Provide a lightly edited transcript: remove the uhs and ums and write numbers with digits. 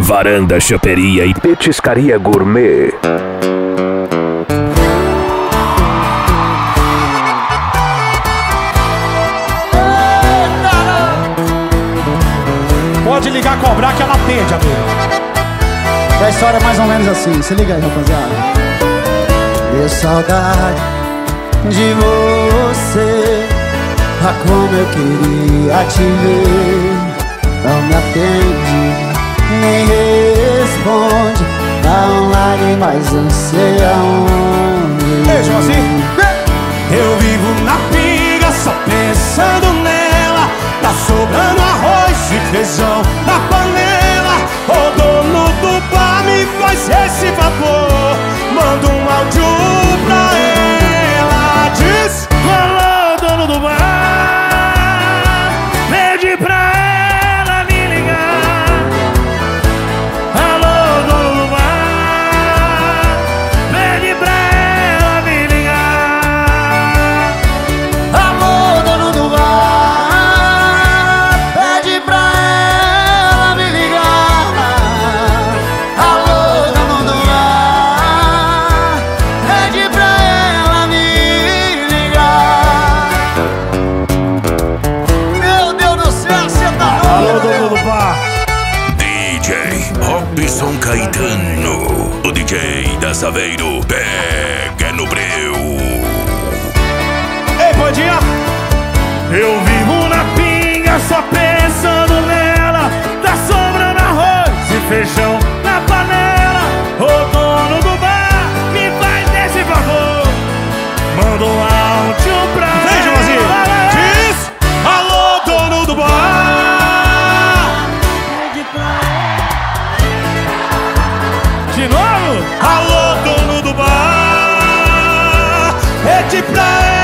Varanda, choperia e petiscaria gourmet. Pode ligar, cobrar que ela atende, amigo. A história é mais ou menos assim, se liga aí, rapaziada. Deu saudade de você, ah, como eu queria te ver. Não me atende, nem responde, tá online, mas não sei aonde. Ei, Joãozinho. Eu vivo na pinga, só pensando nela. Tá sobrando arroz e feijão na panela. O dono do bar me faz esse favor, manda um áudio pra ela. Diz: alô, dono do bar, pede pra ela me ligar. Alô, dono do bar, pede pra ela me ligar. Alô, dono do bar, pede pra ela me ligar. Alô, dono do bar, pede pra ela me ligar. Meu Deus do céu, você tá Alô, louco, dono do bar. DJ Robson Caetano, o DJ da Saveiro, pega no breu. Ei, Pandinha! Eu vivo na pinga só pensando nela. Tá sobrando arroz e feijão na panela. O dono do bar me faz esse favor, manda um áudio pra ela. Vem, Joãozinho! Diz: alô, dono do bar. De novo? Alô, dono do bar, pede pra ela.